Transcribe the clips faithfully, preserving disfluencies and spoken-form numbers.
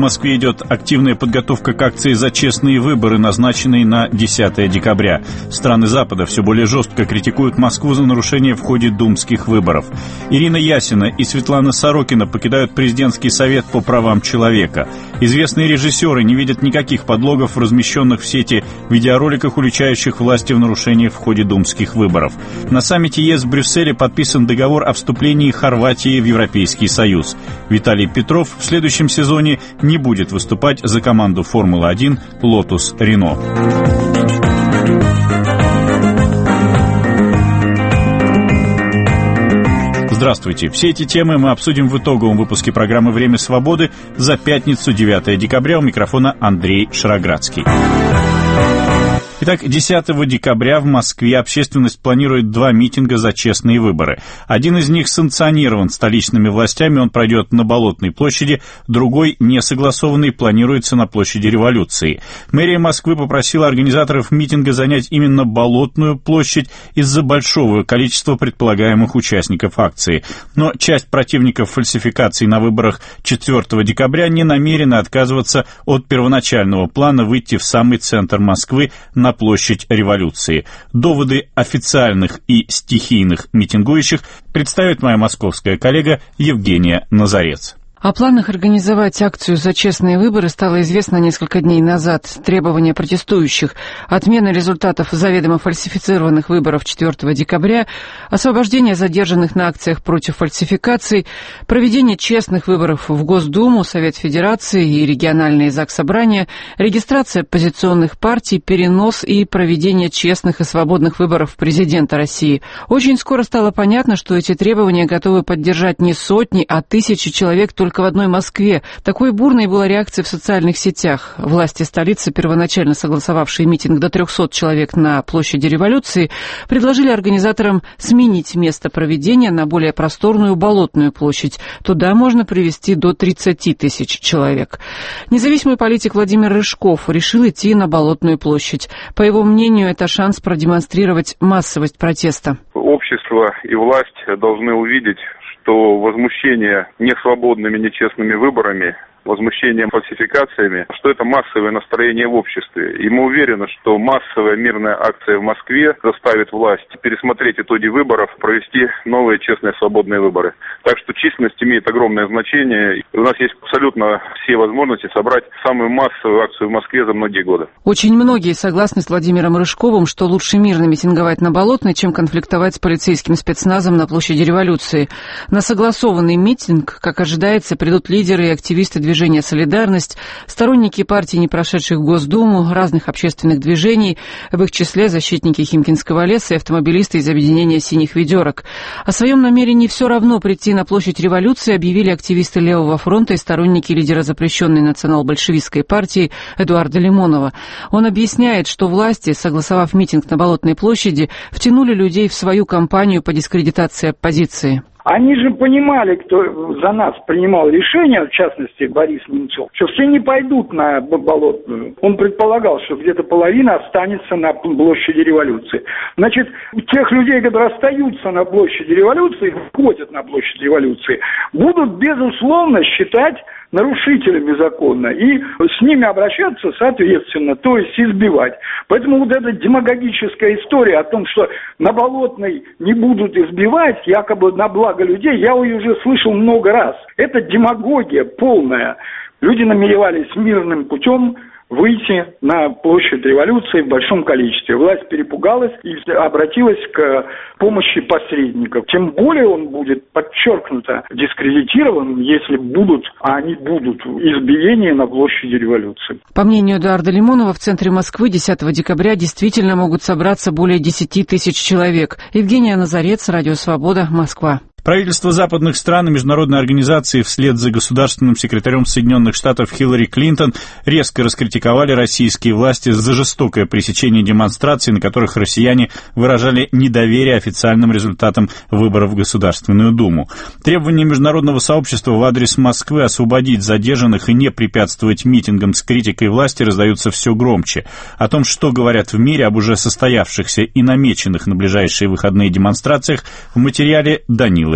Москве идет активная подготовка к акции «За честные выборы», назначенной на десятое декабря. Страны Запада все более жестко критикуют Москву за нарушение в ходе думских выборов. Ирина Ясина и Светлана Сорокина покидают президентский совет по правам человека. Известные режиссеры не видят никаких подлогов в размещенных в сети видеороликах, уличающих власти в нарушении в ходе думских выборов. На саммите ЕС в Брюсселе подписан договор о вступлении Хорватии в Европейский Союз. Виталий Петров в следующем сезоне не будет выступать за команду Формулы-один «Лотус Рено». Здравствуйте. Все эти темы мы обсудим в итоговом выпуске программы «Время свободы» за пятницу, девятое декабря. У микрофона Андрей Шароградский. Итак, десятого декабря в Москве общественность планирует два митинга за честные выборы. Один из них санкционирован столичными властями, он пройдет на Болотной площади, другой, несогласованный, планируется на площади Революции. Мэрия Москвы попросила организаторов митинга занять именно Болотную площадь из-за большого количества предполагаемых участников акции. Но часть противников фальсификаций на выборах четвёртого декабря не намерена отказываться от первоначального плана выйти в самый центр Москвы на площадь Революции. Доводы официальных и стихийных митингующих представит моя московская коллега Евгения Назарец. О планах организовать акцию «За честные выборы» стало известно несколько дней назад. Требования протестующих – отмена результатов заведомо фальсифицированных выборов четвёртого декабря, освобождение задержанных на акциях против фальсификаций, проведение честных выборов в Госдуму, Совет Федерации и региональные заксобрания, регистрация оппозиционных партий, перенос и проведение честных и свободных выборов президента России. Очень скоро стало понятно, что эти требования готовы поддержать не сотни, а тысячи человек только Только в одной Москве. Такой бурной была реакция в социальных сетях. Власти столицы, первоначально согласовавшие митинг до трехсот человек на площади Революции, предложили организаторам сменить место проведения на более просторную Болотную площадь. Туда можно привести до тридцати тысяч человек. Независимый политик Владимир Рыжков решил идти на Болотную площадь. По его мнению, это шанс продемонстрировать массовость протеста. Общество и власть должны увидеть, что возмущение несвободными, нечестными выборами, возмущением фальсификациями, что это массовое настроение в обществе. И мы уверены, что массовая мирная акция в Москве заставит власть пересмотреть итоги выборов, провести новые честные свободные выборы. Так что численность имеет огромное значение. И у нас есть абсолютно все возможности собрать самую массовую акцию в Москве за многие годы. Очень многие согласны с Владимиром Рыжковым, что лучше мирно митинговать на Болотной, чем конфликтовать с полицейским спецназом на площади Революции. На согласованный митинг, как ожидается, придут лидеры и активисты движения Движение «Солидарность», сторонники партий, не прошедших в Госдуму, разных общественных движений, в их числе защитники Химкинского леса и автомобилисты из объединения «Синих ведерок». О своем намерении все равно прийти на площадь Революции объявили активисты Левого фронта и сторонники лидера запрещенной национал-большевистской партии Эдуарда Лимонова. Он объясняет, что власти, согласовав митинг на Болотной площади, втянули людей в свою кампанию по дискредитации оппозиции. Они же понимали, кто за нас принимал решение, в частности Борис Немцов, что все не пойдут на Болотную. Он предполагал, что где-то половина останется на площади Революции. Значит, тех людей, которые остаются на площади Революции, входят на площадь Революции, будут, безусловно, считать нарушителями закона и с ними обращаться соответственно, то есть избивать. Поэтому вот эта демагогическая история о том, что на Болотной не будут избивать, якобы на благо людей, я ее уже слышал много раз. Это демагогия полная. Люди намеревались мирным путем выйти на площадь Революции в большом количестве. Власть перепугалась и обратилась к помощи посредников. Тем более он будет подчеркнуто дискредитирован, если будут, а они будут, избиения на площади Революции. По мнению Эдуарда Лимонова, в центре Москвы десятого декабря действительно могут собраться более десяти тысяч человек. Евгения Назарец, Радио Свобода, Москва. Правительства западных стран и международные организации вслед за государственным секретарем Соединенных Штатов Хиллари Клинтон резко раскритиковали российские власти за жестокое пресечение демонстраций, на которых россияне выражали недоверие официальным результатам выборов в Государственную Думу. Требования международного сообщества в адрес Москвы освободить задержанных и не препятствовать митингам с критикой власти раздаются все громче. О том, что говорят в мире об уже состоявшихся и намеченных на ближайшие выходные демонстрациях, в материале Данилы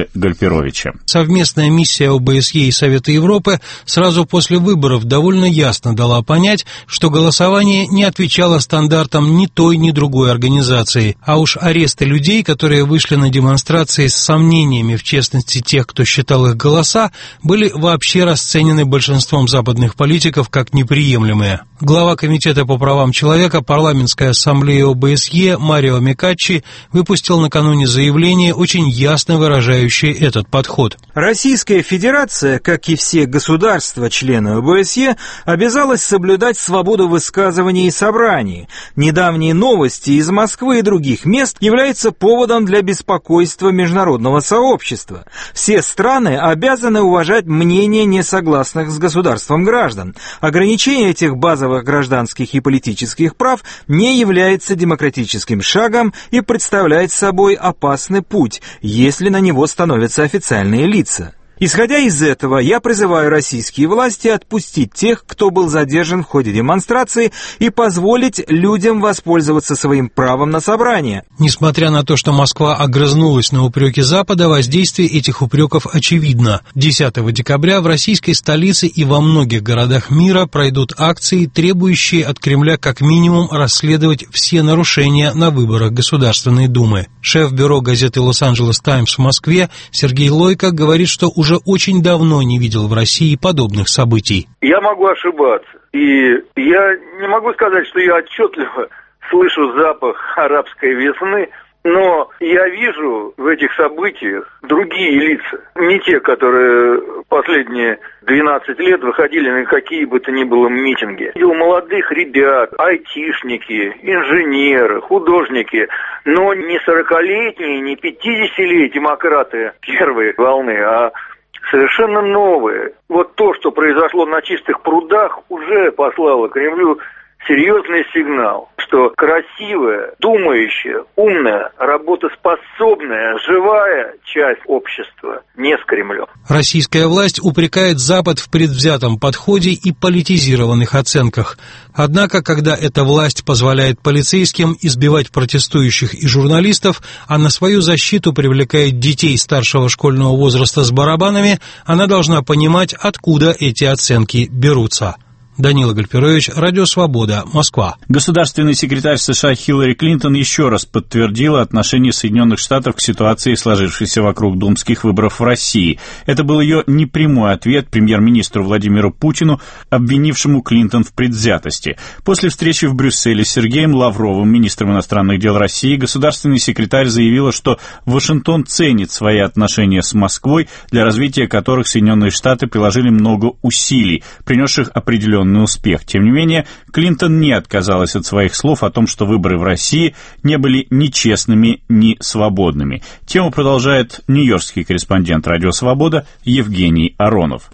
Данилы Гальперовича. Совместная миссия о бэ эс е и Совета Европы сразу после выборов довольно ясно дала понять, что голосование не отвечало стандартам ни той, ни другой организации, а уж аресты людей, которые вышли на демонстрации с сомнениями в честности тех, кто считал их голоса, были вообще расценены большинством западных политиков как неприемлемые. Глава Комитета по правам человека Парламентской ассамблеи о бэ эс е Марио Микаччи выпустил накануне заявление, очень ясно выражающее этот подход. Российская Федерация, как и все государства-члены о бэ эс е, обязалась соблюдать свободу высказываний и собраний. Недавние новости из Москвы и других мест являются поводом для беспокойства международного сообщества. Все страны обязаны уважать мнение несогласных с государством граждан. Ограничение этих базовых гражданских и политических прав не является демократическим шагом и представляет собой опасный путь, если на него становятся официальные лица. Исходя из этого, я призываю российские власти отпустить тех, кто был задержан в ходе демонстрации, и позволить людям воспользоваться своим правом на собрание. Несмотря на то, что Москва огрызнулась на упреки Запада, воздействие этих упреков очевидно. десятого декабря в российской столице и во многих городах мира пройдут акции, требующие от Кремля как минимум расследовать все нарушения на выборах Государственной Думы. Шеф бюро газеты «Лос-Анджелес Таймс» в Москве Сергей Лойко говорит, что уже очень давно не видел в России подобных событий. Я могу ошибаться, и я не могу сказать, что я отчетливо слышу запах арабской весны, но я вижу в этих событиях другие лица, не те, которые последние двенадцать лет выходили на какие бы то ни было митинги. Видел молодых ребят, айтишники, инженеры, художники, но не сорокалетние, не пятидесятилетние демократы первой волны, а совершенно новые. Вот то, что произошло на Чистых прудах, уже послало Кремлю серьезный сигнал, что красивая, думающая, умная, работоспособная, живая часть общества не с Кремлем. Российская власть упрекает Запад в предвзятом подходе и политизированных оценках. Однако, когда эта власть позволяет полицейским избивать протестующих и журналистов, а на свою защиту привлекает детей старшего школьного возраста с барабанами, она должна понимать, откуда эти оценки берутся. Данила Гальперович, Радио Свобода, Москва. Государственный секретарь США Хиллари Клинтон еще раз подтвердила отношение Соединенных Штатов к ситуации, сложившейся вокруг думских выборов в России. Это был ее непрямой ответ премьер-министру Владимиру Путину, обвинившему Клинтон в предвзятости. После встречи в Брюсселе с Сергеем Лавровым, министром иностранных дел России, государственный секретарь заявила, что Вашингтон ценит свои отношения с Москвой, для развития которых Соединенные Штаты приложили много усилий, принесших определенные успех. Тем не менее, Клинтон не отказалась от своих слов о том, что выборы в России не были ни честными, ни свободными. Тему продолжает нью-йоркский корреспондент «Радио Свобода» Евгений Аронов.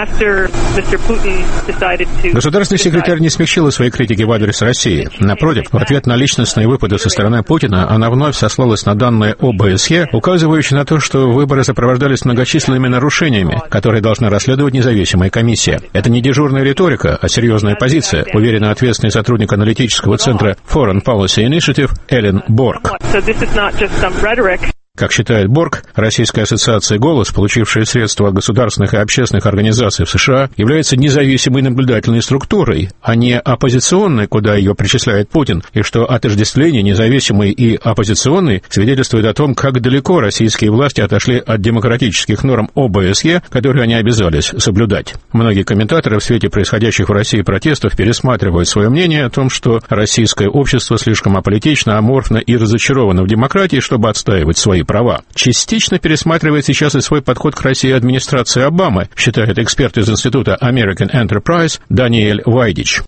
Государственный секретарь не смягчила своей критики в адрес России. Напротив, в ответ на личностные выпады со стороны Путина, она вновь сослалась на данные о бэ эс е, указывающие на то, что выборы сопровождались многочисленными нарушениями, которые должна расследовать независимая комиссия. Это не дежурная риторика, а серьезная позиция, уверена ответственный сотрудник аналитического центра Foreign Policy Initiative Эллен Борг. Как считает Борг, Российская ассоциация «Голос», получившая средства от государственных и общественных организаций в США, является независимой наблюдательной структурой, а не оппозиционной, куда ее причисляет Путин, и что отождествление независимой и оппозиционной свидетельствует о том, как далеко российские власти отошли от демократических норм о бэ эс е, которые они обязались соблюдать. Многие комментаторы в свете происходящих в России протестов пересматривают свое мнение о том, что российское общество слишком аполитично, аморфно и разочаровано в демократии, чтобы отстаивать свои права. Частично пересматривает сейчас и свой подход к России администрации Обамы, считает эксперт из Института American Enterprise Даниэль Вайдич.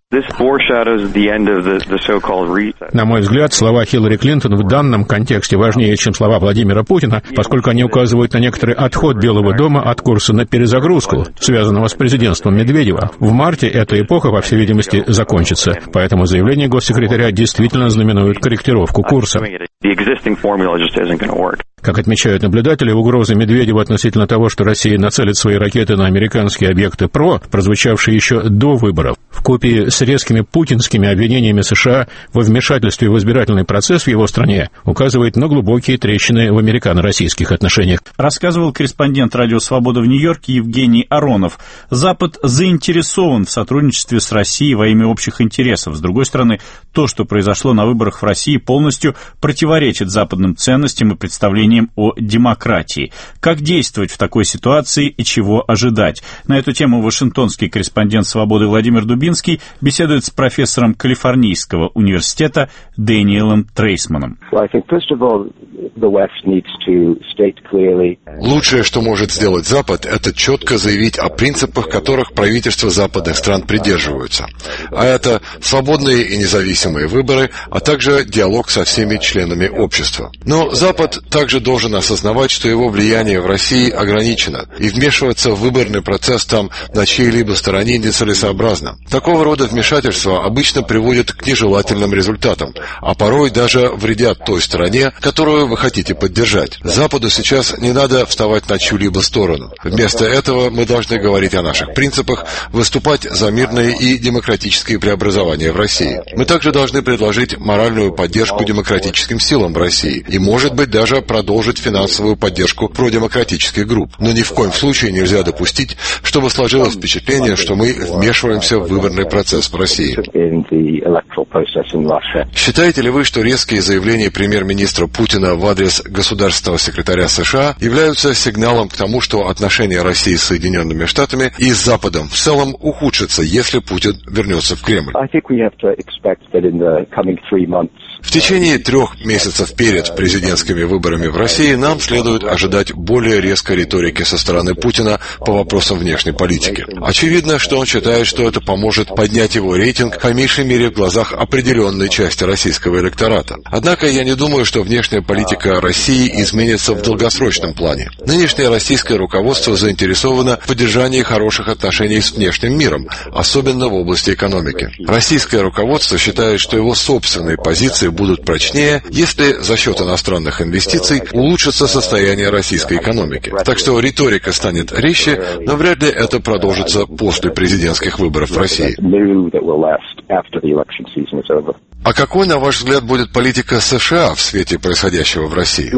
На мой взгляд, слова Хиллари Клинтон в данном контексте важнее, чем слова Владимира Путина, поскольку они указывают на некоторый отход Белого дома от курса на перезагрузку, связанного с президентством Медведева. В марте эта эпоха, по всей видимости, закончится, поэтому заявление госсекретаря действительно знаменует корректировку курса. Как отмечают наблюдатели, угрозы Медведева относительно того, что Россия нацелит свои ракеты на американские объекты ПРО, прозвучавшие еще до выборов, вкупе с резкими путинскими обвинениями США во вмешательстве в избирательный процесс в его стране, указывает на глубокие трещины в американо-российских отношениях. Рассказывал корреспондент «Радио Свобода» в Нью-Йорке Евгений Аронов. Запад заинтересован в сотрудничестве с Россией во имя общих интересов. С другой стороны, то, что произошло на выборах в России, полностью противоречит западным ценностям и представлениям о демократии. Как действовать в такой ситуации и чего ожидать? На эту тему вашингтонский корреспондент «Свободы» Владимир Дубинский беседует с профессором Калифорнийского университета Дэниелом Трейсманом. Лучшее, что может сделать Запад, это четко заявить о принципах, которых правительства западных стран придерживаются. А это свободные и независимые выборы, а также диалог со всеми членами общества. Но Запад также должен осознавать, что его влияние в России ограничено, и вмешиваться в выборный процесс там на чьей-либо стороне нецелесообразно. Такого рода вмешательства обычно приводят к нежелательным результатам, а порой даже вредят той стороне, которую вы хотите поддержать. Западу сейчас не надо вставать на чью-либо сторону. Вместо этого мы должны говорить о наших принципах, выступать за мирные и демократические преобразования в России. Мы также должны предложить моральную поддержку демократическим силам в России и, может быть, даже продолжить финансовую поддержку продемократических групп. Но ни в коем случае нельзя допустить, чтобы сложилось впечатление, что мы вмешиваемся в выборный процесс в России. Считаете ли вы, что резкие заявления премьер-министра Путина в адрес государственного секретаря США являются сигналом к тому, что отношения России с Соединенными Штатами и с Западом в целом ухудшатся, если Путин вернется в Кремль? В течение трех месяцев перед президентскими выборами в России нам следует ожидать более резкой риторики со стороны Путина по вопросам внешней политики. Очевидно, что он считает, что это поможет поднять его рейтинг, по меньшей мере в глазах определенной части российского электората. Однако я не думаю, что внешняя политика России изменится в долгосрочном плане. Нынешнее российское руководство заинтересовано в поддержании хороших отношений с внешним миром, особенно в области экономики. Российское руководство считает, что его собственные позиции будут прочнее, если за счет иностранных инвестиций улучшится состояние российской экономики. Так что риторика станет резче, но вряд ли это продолжится после президентских выборов в России. А какой, на ваш взгляд, будет политика США в свете происходящего в России?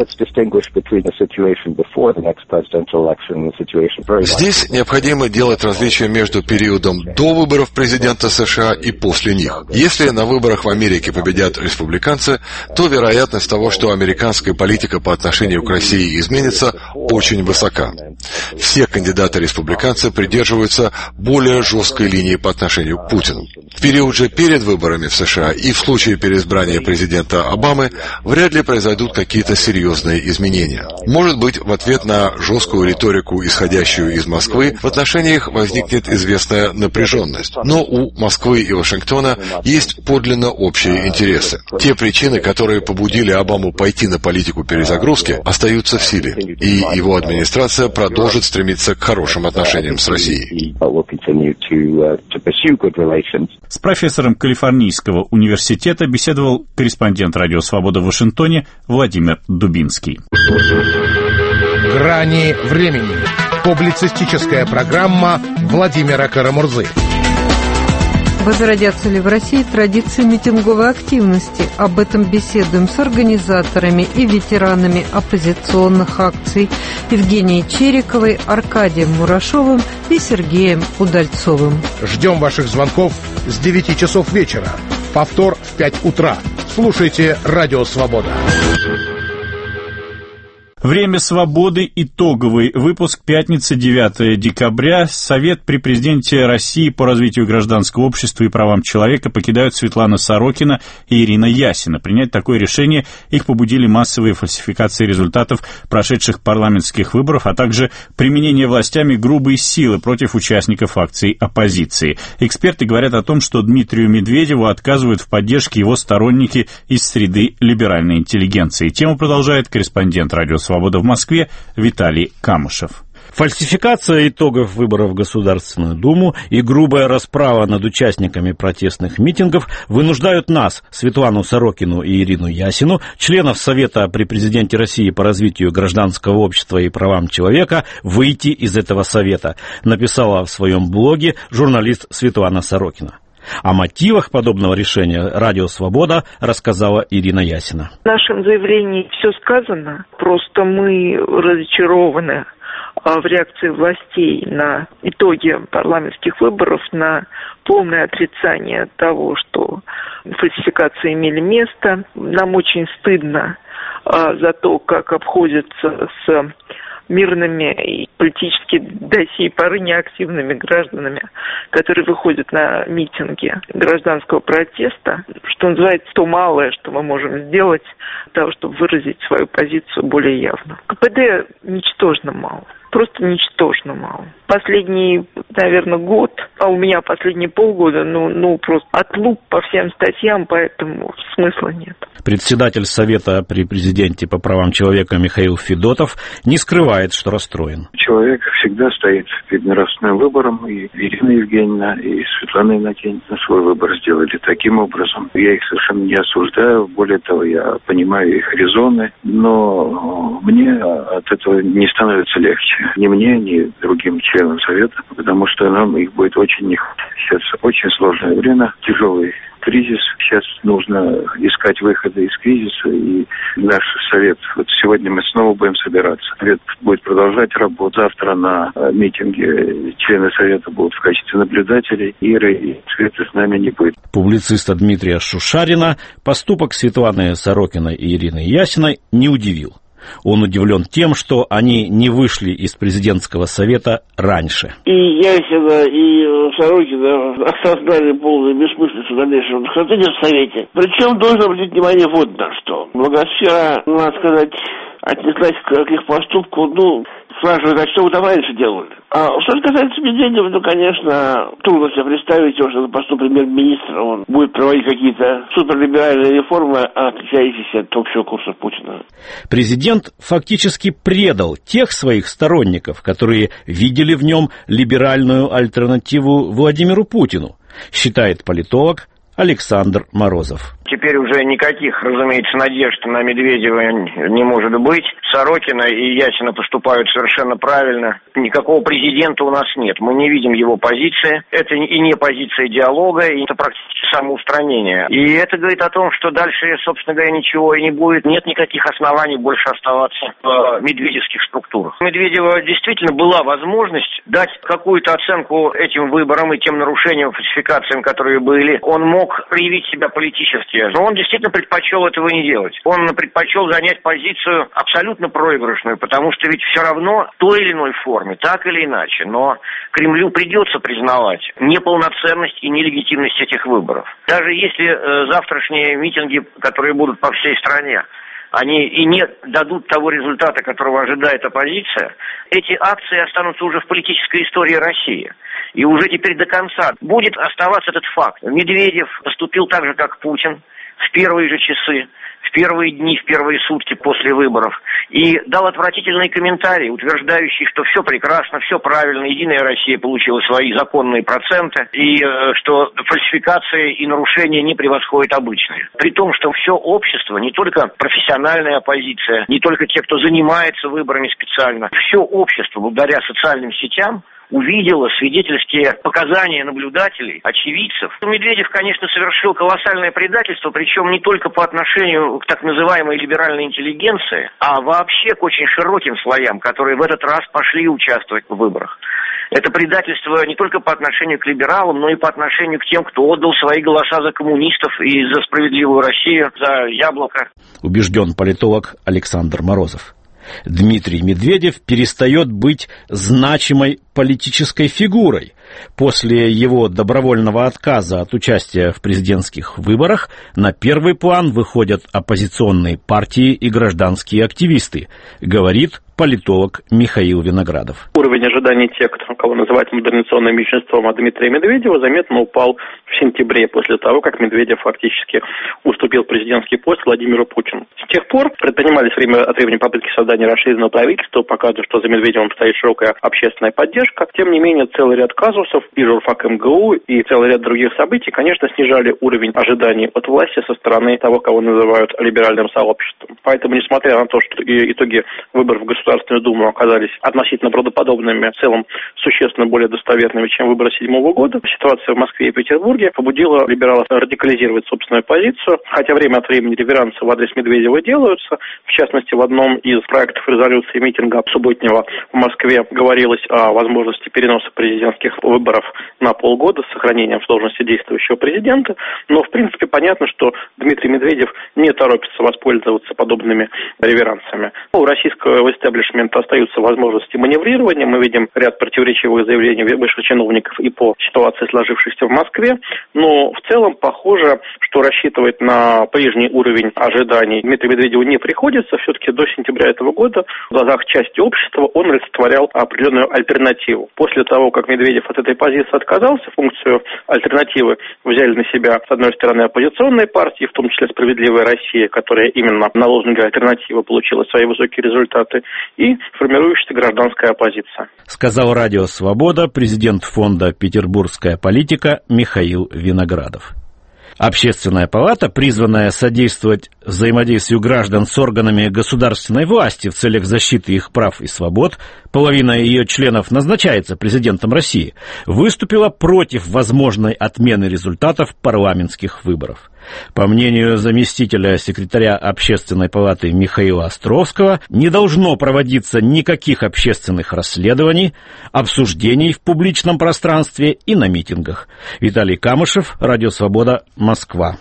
Здесь необходимо делать различие между периодом до выборов президента США и после них. Если на выборах в Америке победят республиканцы, то вероятность того, что американская политика по отношению к России изменится, очень высока. Все кандидаты-республиканцы придерживаются более жесткой линии по отношению к Путину. В период же перед выборами в США и в случае переизбрания президента Обамы вряд ли произойдут какие-то серьезные изменения. Может быть, в ответ на жесткую риторику, исходящую из Москвы, в отношениях возникнет известная напряженность. Но у Москвы и Вашингтона есть подлинно общие интересы. Те причины, которые побудили Обаму пойти на политику перезагрузки, остаются в силе, и его администрация продолжит стремиться к хорошим отношениям с Россией. С профессором Калифорнийского университета беседовал корреспондент «Радио Свобода» в Вашингтоне Владимир Дубинский. «Грани времени». Публицистическая программа Владимира Карамурзы. Возродятся ли в России традиции митинговой активности? Об этом беседуем с организаторами и ветеранами оппозиционных акций Евгенией Чериковой, Аркадием Мурашовым и Сергеем Удальцовым. Ждем ваших звонков с девяти часов вечера. Повтор в пять утра. Слушайте «Радио Свобода». Время свободы. Итоговый выпуск. Пятница, девятое декабря. Совет при президенте России по развитию гражданского общества и правам человека покидают Светлана Сорокина и Ирина Ясина. Принять такое решение их побудили массовые фальсификации результатов прошедших парламентских выборов, а также применение властями грубой силы против участников акций оппозиции. Эксперты говорят о том, что Дмитрию Медведеву отказывают в поддержке его сторонники из среды либеральной интеллигенции. Тему продолжает корреспондент «Радио Свобода» в Москве Виталий Камышев. Фальсификация итогов выборов в Государственную Думу и грубая расправа над участниками протестных митингов вынуждают нас, Светлану Сорокину и Ирину Ясину, членов Совета при президенте России по развитию гражданского общества и правам человека, выйти из этого совета, написала в своем блоге журналист Светлана Сорокина. О мотивах подобного решения «Радио Свобода» рассказала Ирина Ясина. В нашем заявлении все сказано, просто мы разочарованы в реакции властей на итоги парламентских выборов, на полное отрицание того, что фальсификации имели место. Нам очень стыдно за то, как обходятся с мирными и политически до сей поры неактивными гражданами, которые выходят на митинги гражданского протеста, что называется, то малое, что мы можем сделать для того, чтобы выразить свою позицию более явно. КПД ничтожно мало. Просто ничтожно мало. Последний, наверное, год, а у меня последние полгода, ну, ну просто отлуп по всем статьям, поэтому смысла нет. Председатель Совета при президенте по правам человека Михаил Федотов не скрывает, что расстроен. Человек всегда стоит перед нравственным выбором, и Ирина Евгеньевна, и Светлана Иннокентьевна свой выбор сделали таким образом. Я их совершенно не осуждаю, более того, я понимаю их резоны, но мне от этого не становится легче. Ни мне, ни другим членам Совета, потому что нам их будет очень не хватать. Сейчас очень сложное время, тяжелый кризис. Сейчас нужно искать выходы из кризиса, и наш Совет, вот сегодня мы снова будем собираться. Совет будет продолжать работу. Завтра на митинге члены Совета будут в качестве наблюдателей. Иры и Светы с нами не будет. Публициста Дмитрия Шушарина поступок Светланы Сорокиной и Ирины Ясиной не удивил. Он удивлен тем, что они не вышли из президентского совета раньше. И Ясина, и Сорокина осознали полную бессмыслицу дальнейшего нахождения в совете. Причем должен обратить внимание вот на что. Благосфера, надо сказать, отнеслась к их поступку, ну, спрашивают, а что вы там раньше делали? А что касается Медведева, ну, конечно, трудно себе представить, что на посту премьер-министра он будет проводить какие-то суперлиберальные реформы, отличающиеся от общего курса Путина. Президент фактически предал тех своих сторонников, которые видели в нем либеральную альтернативу Владимиру Путину, считает политолог Александр Морозов. Теперь уже никаких, разумеется, надежд на Медведева не может быть. Сорокина и Ясина поступают совершенно правильно. Никакого президента у нас нет. Мы не видим его позиции. Это и не позиция диалога, и это практически самоустранение. И это говорит о том, что дальше, собственно говоря, ничего и не будет. Нет никаких оснований больше оставаться в медведевских структурах. У Медведева действительно была возможность дать какую-то оценку этим выборам и тем нарушениям, фальсификациям, которые были. Он мог проявить себя политически. Но он действительно предпочел этого не делать. Он предпочел занять позицию абсолютно проигрышную, потому что ведь все равно в той или иной форме, так или иначе, но Кремлю придется признавать неполноценность и нелегитимность этих выборов. Даже если э, завтрашние митинги, которые будут по всей стране, они и не дадут того результата, которого ожидает оппозиция, эти акции останутся уже в политической истории России. И уже теперь до конца будет оставаться этот факт. Медведев поступил так же, как Путин, в первые же часы, в первые дни, в первые сутки после выборов, и дал отвратительные комментарии, утверждающие, что все прекрасно, все правильно, Единая Россия получила свои законные проценты, и э, что фальсификации и нарушения не превосходят обычные. При том, что все общество, не только профессиональная оппозиция, не только те, кто занимается выборами специально, все общество, благодаря социальным сетям, увидела свидетельские показания наблюдателей, очевидцев. Медведев, конечно, совершил колоссальное предательство, причем не только по отношению к так называемой либеральной интеллигенции, а вообще к очень широким слоям, которые в этот раз пошли участвовать в выборах. Это предательство не только по отношению к либералам, но и по отношению к тем, кто отдал свои голоса за коммунистов и за справедливую Россию, за яблоко. Убежден политолог Александр Морозов. Дмитрий Медведев перестает быть значимой политической фигурой. После его добровольного отказа от участия в президентских выборах на первый план выходят оппозиционные партии и гражданские активисты, говорит политолог Михаил Виноградов. Уровень ожиданий тех, кого называют модернизационным меньшинством, от Дмитрия Медведева заметно упал в сентябре, после того, как Медведев фактически уступил президентский пост Владимиру Путину. С тех пор предпринимались время от времени попытки создания расширенного правительства, показывая, что за Медведевым стоит широкая общественная поддержка. Тем не менее, целый ряд казусов и журфак эм гэ у, и целый ряд других событий, конечно, снижали уровень ожиданий от власти со стороны того, кого называют либеральным сообществом. Поэтому, несмотря на то, что итоги выборов в Государственную Думу оказались относительно правдоподобными, в целом существенно более достоверными, чем выборы седьмого года, ситуация в Москве и Петербурге побудила либералов радикализировать собственную позицию, хотя время от времени реверансы в адрес Медведева делаются. В частности, в одном из проектов резолюции митинга субботнего в Москве говорилось о возможности переноса президентских выборов на полгода с сохранением в должности действующего президента. Но, в принципе, понятно, что Дмитрий Медведев не торопится воспользоваться подобными реверансами. У российского истеблишмента остаются возможности маневрирования. Мы видим ряд противоречивых заявлений высших чиновников и по ситуации, сложившейся в Москве. Но в целом похоже, что рассчитывать на прежний уровень ожиданий Дмитрию Медведеву не приходится. Все-таки до сентября этого года в глазах части общества он олицетворял определенную альтернативу. После того, как Медведев от этой позиции отказался, функцию альтернативы взяли на себя, с одной стороны, оппозиционные партии, в том числе «Справедливая Россия», которая именно на лозунге альтернативы получила свои высокие результаты, и формирующаяся гражданская оппозиция. Сказал Радио Свобода президент фонда «Петербургская политика» Михаил Виноградов. Общественная палата, призванная содействовать взаимодействию граждан с органами государственной власти в целях защиты их прав и свобод, половина ее членов назначается президентом России, выступила против возможной отмены результатов парламентских выборов. По мнению заместителя секретаря Общественной палаты Михаила Островского, не должно проводиться никаких общественных расследований, обсуждений в публичном пространстве и на митингах. Виталий Камышев, Радио Свобода, Москва.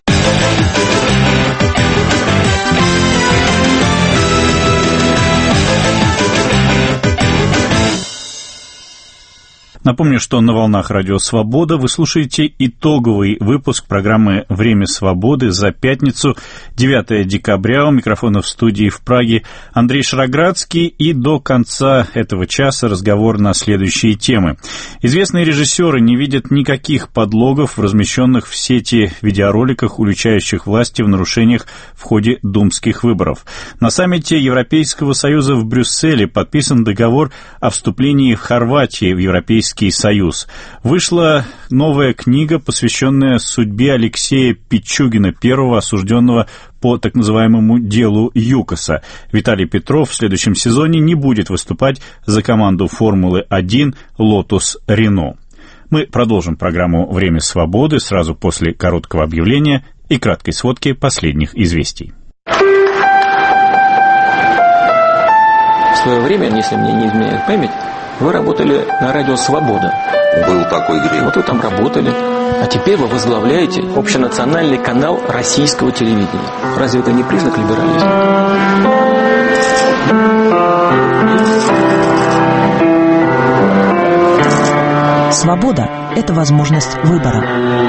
Напомню, что на волнах Радио Свобода вы слушаете итоговый выпуск программы «Время свободы» за пятницу, девятое декабря. У микрофона в студии в Праге Андрей Шароградский. И до конца этого часа разговор на следующие темы. Известные режиссеры не видят никаких подлогов в размещенных в сети видеороликах, уличающих власти в нарушениях в ходе думских выборов. На саммите Европейского Союза в Брюсселе подписан договор о вступлении в Хорватии в Европейский Союз. Вышла новая книга, посвященная судьбе Алексея Пичугина, первого осужденного по так называемому делу ЮКОСа. Виталий Петров в следующем сезоне не будет выступать за команду Формулы один Lotus Renault. Мы продолжим программу «Время свободы» сразу после короткого объявления и краткой сводки последних известий. В свое время, если мне не изменяет память, вы работали на радио «Свобода». Был такой грех. Вот вы там работали. А теперь вы возглавляете общенациональный канал российского телевидения. Разве это не признак либерализма? Свобода – это возможность выбора.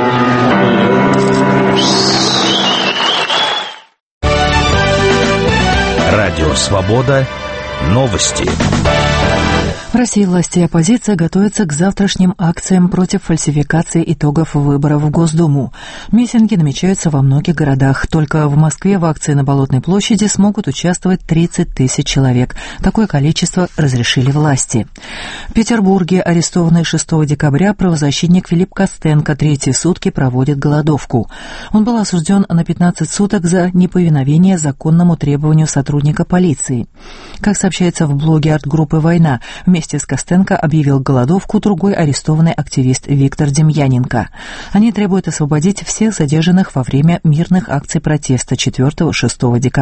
Радио «Свобода». Новости. В России власти и оппозиция готовятся к завтрашним акциям против фальсификации итогов выборов в Госдуму. Митинги намечаются во многих городах. Только в Москве в акции на Болотной площади смогут участвовать тридцать тысяч человек. Такое количество разрешили власти. В Петербурге арестованный шестого декабря правозащитник Филипп Костенко третьи сутки проводит голодовку. Он был осужден на пятнадцать суток за неповиновение законному требованию сотрудника полиции. Как сообщается в блоге арт-группы «Война», вместе с Костенко объявил голодовку другой арестованный активист Виктор Демьяненко. Они требуют освободить всех задержанных во время мирных акций протеста четвёртого-шестого декабря.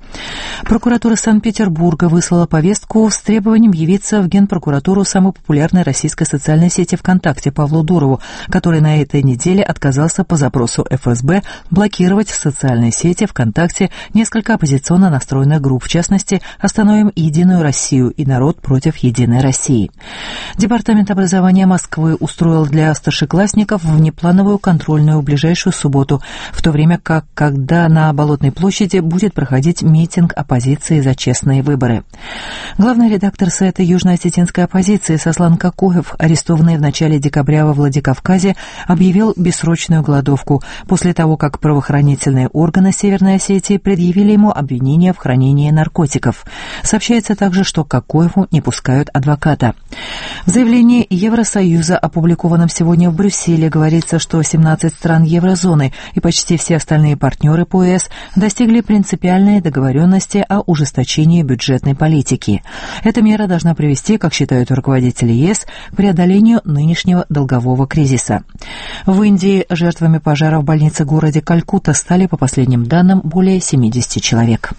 Прокуратура Санкт-Петербурга выслала повестку с требованием явиться в Генпрокуратуру самой популярной российской социальной сети ВКонтакте Павлу Дурову, который на этой неделе отказался по запросу эф эс бэ блокировать в социальной сети ВКонтакте несколько оппозиционно настроенных групп, в частности, «Остановим Единую Россию» и «Народ против Единой России». Департамент образования Москвы устроил для старшеклассников внеплановую контрольную в ближайшую субботу, в то время как, когда на Болотной площади будет проходить митинг оппозиции за честные выборы. Главный редактор сайта южно-осетинской оппозиции Сослан Какоев, арестованный в начале декабря во Владикавказе, объявил бессрочную голодовку после того, как правоохранительные органы Северной Осетии предъявили ему обвинение в хранении наркотиков. Сообщается также, что Какоеву не пускают адвоката. В заявлении Евросоюза, опубликованном сегодня в Брюсселе, говорится, что семнадцать стран еврозоны и почти все остальные партнеры по е эс достигли принципиальной договоренности о ужесточении бюджетной политики. Эта мера должна привести, как считают руководители е эс, к преодолению нынешнего долгового кризиса. В Индии жертвами пожара в больнице в городе Калькутта стали, по последним данным, более семьдесят человек.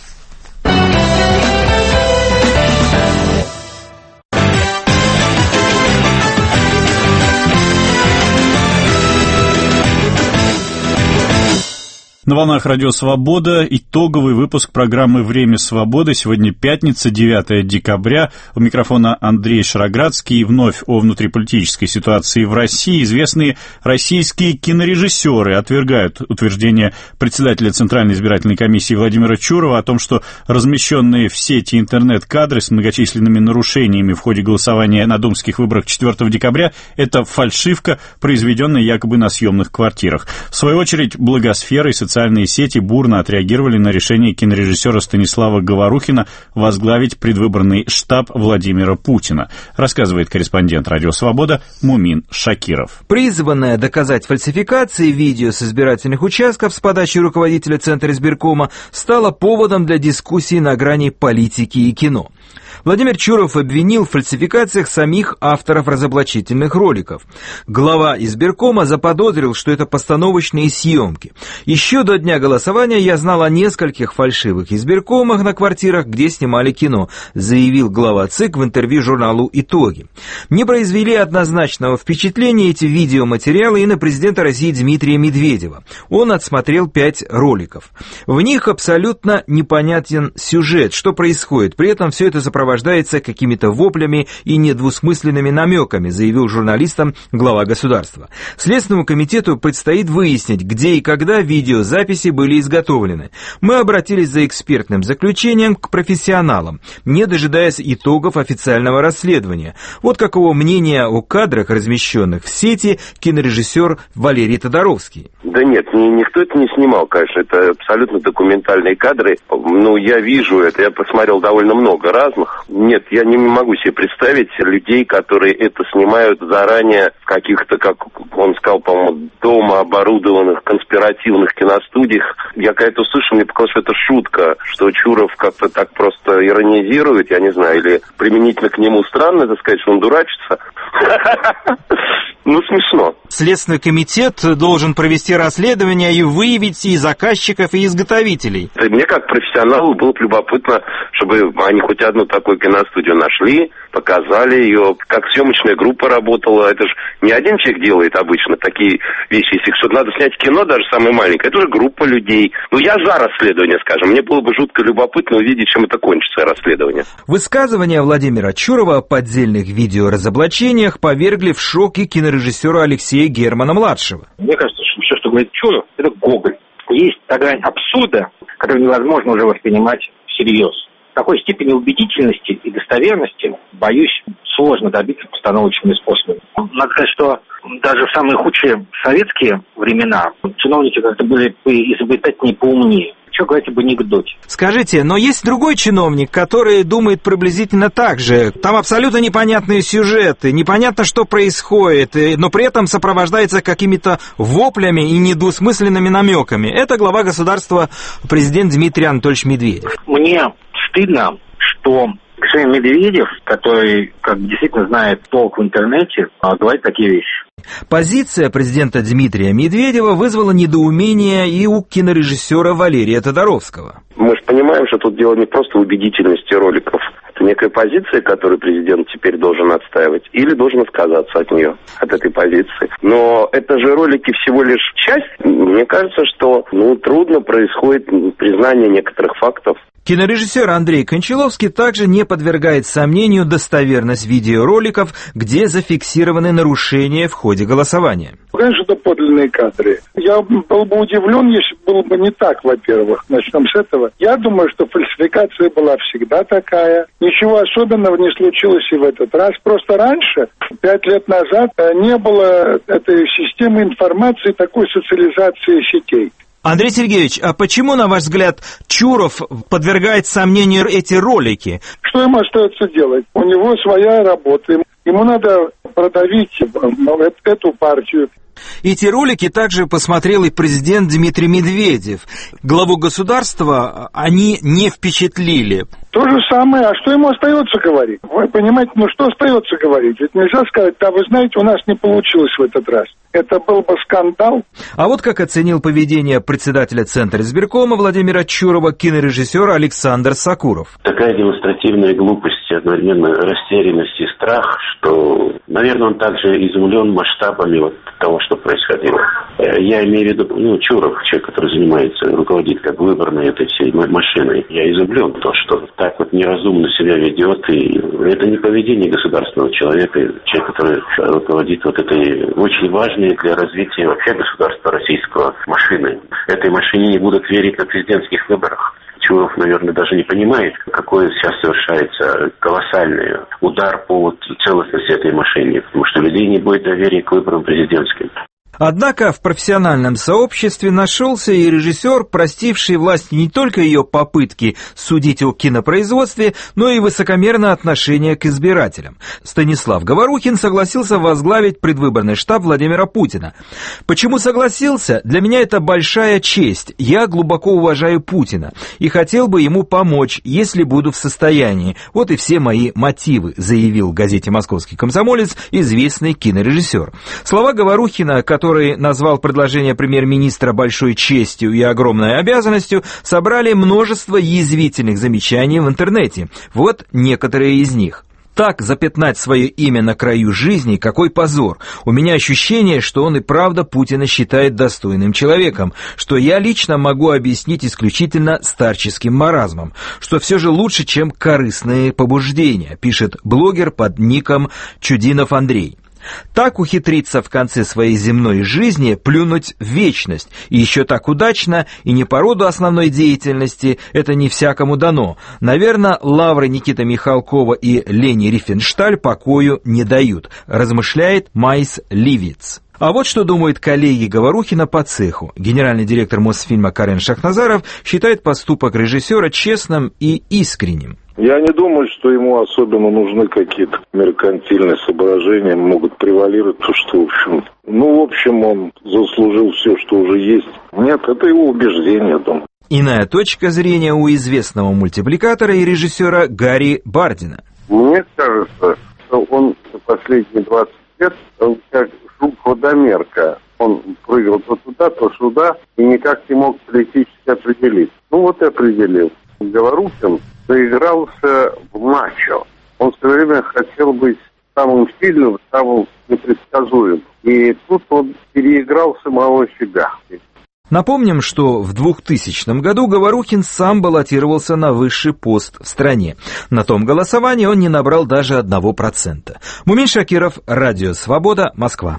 На волнах Радио Свобода итоговый выпуск программы «Время свободы». Сегодня пятница, девятое декабря. У микрофона Андрей Шароградский. И вновь о внутриполитической ситуации в России. Известные российские кинорежиссеры отвергают утверждение председателя Центральной избирательной комиссии Владимира Чурова о том, что размещенные в сети интернет-кадры с многочисленными нарушениями в ходе голосования на думских выборах четвёртого декабря – это фальшивка, произведенная якобы на съемных квартирах. В свою очередь, благосфера и социальные Социальные сети бурно отреагировали на решение кинорежиссера Станислава Говорухина возглавить предвыборный штаб Владимира Путина, рассказывает корреспондент Радио Свобода Мумин Шакиров. Призванное доказать фальсификации видео с избирательных участков с подачи руководителя Центра избиркома стало поводом для дискуссии на грани политики и кино. Владимир Чуров обвинил в фальсификациях самих авторов разоблачительных роликов. Глава избиркома заподозрил, что это постановочные съемки. Еще до дня голосования я знал о нескольких фальшивых избиркомах на квартирах, где снимали кино, заявил глава ЦИК в интервью журналу «Итоги». Не произвели однозначного впечатления эти видеоматериалы и на президента России Дмитрия Медведева. Он отсмотрел пять роликов. В них абсолютно непонятен сюжет, что происходит. При этом все это сопровождается какими-то воплями и недвусмысленными намеками, заявил журналистам глава государства. Следственному комитету предстоит выяснить, где и когда видеозаписи были изготовлены. Мы обратились за экспертным заключением к профессионалам, не дожидаясь итогов официального расследования. Вот какого мнения о кадрах, размещенных в сети, кинорежиссер Валерий Тодоровский. Да нет, ни, никто это не снимал, конечно. Это абсолютно документальные кадры. Ну, я вижу это, я посмотрел довольно много разных. Нет, я не могу себе представить людей, которые это снимают заранее в каких-то, как он сказал, по-моему, дома оборудованных конспиративных киностудиях. Я когда-то услышал, мне показалось, что это шутка, что Чуров как-то так просто иронизирует, я не знаю, или применительно к нему странно это сказать, что он дурачится. Ну, смешно. Следственный комитет должен провести расследование и выявить и заказчиков, и изготовителей. Мне, как профессионалу, было бы любопытно, чтобы они хоть одну такую киностудию нашли, показали ее, как съемочная группа работала. Это же не один человек делает обычно такие вещи. Если что-то надо снять кино, даже самое маленькое, это же группа людей. Ну, я за расследование, скажем. Мне было бы жутко любопытно увидеть, чем это кончится, расследование. Высказывания Владимира Чурова о поддельных видеоразоблачениях повергли в шок и кинорежиссера Алексея Германа-младшего. Мне кажется, что все, что говорит Чуров, это Гоголь. Есть та грань абсурда, которую невозможно уже воспринимать всерьез. Такой степени убедительности и достоверности, боюсь, сложно добиться постановочными способами. Надо сказать, что даже в самые худшие советские времена чиновники как-то были изобретательнее, поумнее. Что говорить об анекдоте? Скажите, но есть другой чиновник, который думает приблизительно так же. Там абсолютно непонятные сюжеты, непонятно, что происходит, но при этом сопровождается какими-то воплями и недвусмысленными намеками. Это глава государства, президент Дмитрий Анатольевич Медведев. Мне стыдно, что, к Дмитрий Медведев, который как действительно знает толк в интернете, говорит такие вещи. Позиция президента Дмитрия Медведева вызвала недоумение и у кинорежиссера Валерия Тодоровского. Мы же понимаем, что тут дело не просто в убедительности роликов. Это некая позиция, которую президент теперь должен отстаивать, или должен отказаться от нее, от этой позиции. Но это же ролики всего лишь часть. Мне кажется, что ну, трудно происходит признание некоторых фактов. Кинорежиссер Андрей Кончаловский также не подвергает сомнению достоверность видеороликов, где зафиксированы нарушения в ходе голосования. Конечно, это подлинные кадры. Я был бы удивлен, если было бы не так, во-первых. Начнем с этого. Я думаю, что фальсификация была всегда такая. Ничего особенного не случилось и в этот раз. Просто раньше, пять лет назад, не было этой системы информации, такой социализации сетей. Андрей Сергеевич, а почему, на ваш взгляд, Чуров подвергает сомнению эти ролики? Что ему остается делать? У него своя работа. Ему надо продавить эту партию. Эти ролики также посмотрел и президент Дмитрий Медведев. Главу государства они не впечатлили. То же самое, а что ему остается говорить? Вы понимаете, ну что остается говорить? Ведь нельзя сказать, да вы знаете, у нас не получилось в этот раз. Это был бы скандал. А вот как оценил поведение председателя Центра избиркома Владимира Чурова кинорежиссер Александр Сакуров. Такая демонстративная глупость, одновременно растерянность и страх, что, наверное, он также изумлен масштабами вот того, что происходило. Я имею в виду, ну, Чуров, человек, который занимается, руководит как выборной этой всей машиной. Я изумлен то, что так вот неразумно себя ведет, и это не поведение государственного человека, человек, который руководит вот этой очень важной для развития вообще государства российского машины. Этой машине не будут верить на президентских выборах. Чуров, наверное, даже не понимает, какой сейчас совершается колоссальный удар по вот целостности этой машины, потому что людей не будет доверия к выборам президентским. Однако в профессиональном сообществе нашелся и режиссер, простивший власти не только ее попытки судить о кинопроизводстве, но и высокомерное отношение к избирателям. Станислав Говорухин согласился возглавить предвыборный штаб Владимира Путина. Почему согласился? Для меня это большая честь. Я глубоко уважаю Путина и хотел бы ему помочь, если буду в состоянии. Вот и все мои мотивы, заявил газете «Московский комсомолец» известный кинорежиссер. Слова Говорухина, который который назвал предложение премьер-министра большой честью и огромной обязанностью, собрали множество язвительных замечаний в интернете. Вот некоторые из них. Так запятнать свое имя на краю жизни, какой позор. У меня ощущение, что он и правда Путина считает достойным человеком, что я лично могу объяснить исключительно старческим маразмом, что все же лучше, чем корыстные побуждения, пишет блогер под ником Чудинов Андрей. Так ухитриться в конце своей земной жизни плюнуть в вечность, и еще так удачно, и не по роду основной деятельности, это не всякому дано. Наверное, лавры Никиты Михалкова и Лени Рифеншталь покою не дают, размышляет Майс Ливиц. А вот что думают коллеги Говорухина по цеху. Генеральный директор Мосфильма Карен Шахназаров считает поступок режиссера честным и искренним. Я не думаю, что ему особенно нужны какие-то меркантильные соображения, могут превалировать, то что, в общем, ну, в общем, он заслужил все, что уже есть. Нет, это его убеждение, я думаю. Иная точка зрения у известного мультипликатора и режиссера Гарри Бардина. Мне кажется, что он за последние двадцать лет как жук-водомерка. Он прыгал то туда, то сюда и никак не мог политически определить. Ну вот и определил. Говорухин заигрался в мачо. Он все время хотел быть самым сильным, самым непредсказуемым. И тут он переиграл самого себя. Напомним, что в двухтысячном году Говорухин сам баллотировался на высший пост в стране. На том голосовании он не набрал даже одного процента. Мумин Шакиров, Радио Свобода, Москва.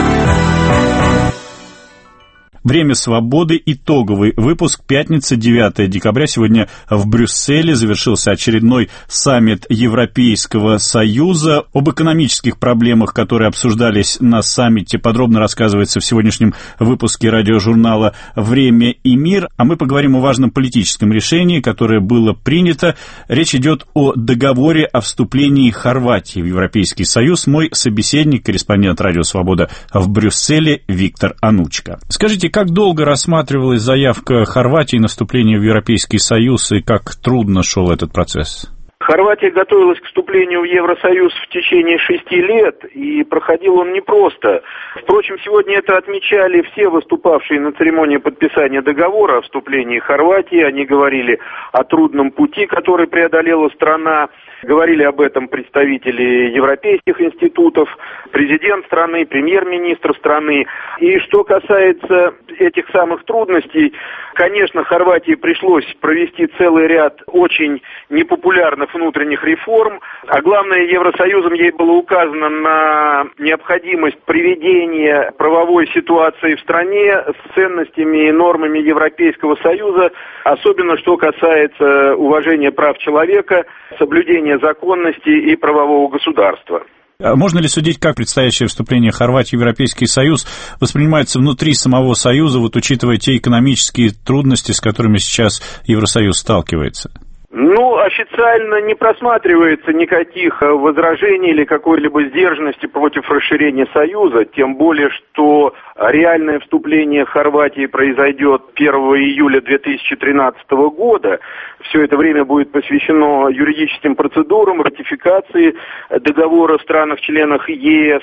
Время свободы. Итоговый выпуск. Пятница, девятое декабря. Сегодня в Брюсселе завершился очередной саммит Европейского Союза. Об экономических проблемах, которые обсуждались на саммите, подробно рассказывается в сегодняшнем выпуске радиожурнала «Время и мир». А мы поговорим о важном политическом решении, которое было принято. Речь идет о договоре о вступлении Хорватии в Европейский Союз. Мой собеседник, корреспондент «Радио Свобода» в Брюсселе Виктор Анучко. Скажите, как долго рассматривалась заявка Хорватии на вступление в Европейский Союз и как трудно шел этот процесс? Хорватия готовилась к вступлению в Евросоюз в течение шести лет, и проходил он непросто. Впрочем, сегодня это отмечали все выступавшие на церемонии подписания договора о вступлении Хорватии. Они говорили о трудном пути, который преодолела страна. Говорили об этом представители европейских институтов, президент страны, премьер-министр страны. И что касается этих самых трудностей, конечно, Хорватии пришлось провести целый ряд очень непопулярных внутренних реформ, а главное, Евросоюзом ей было указано на необходимость приведения правовой ситуации в стране с ценностями и нормами Европейского Союза, особенно что касается уважения прав человека, соблюдения законности и правового государства. Можно ли судить, как предстоящее вступление Хорватии в Европейский Союз воспринимается внутри самого Союза, вот учитывая те экономические трудности, с которыми сейчас Евросоюз сталкивается? Ну, официально не просматривается никаких возражений или какой-либо сдержанности против расширения Союза, тем более, что реальное вступление Хорватии произойдет первого июля две тысячи тринадцатого года. Все это время будет посвящено юридическим процедурам, ратификации договора в странах-членах ЕС.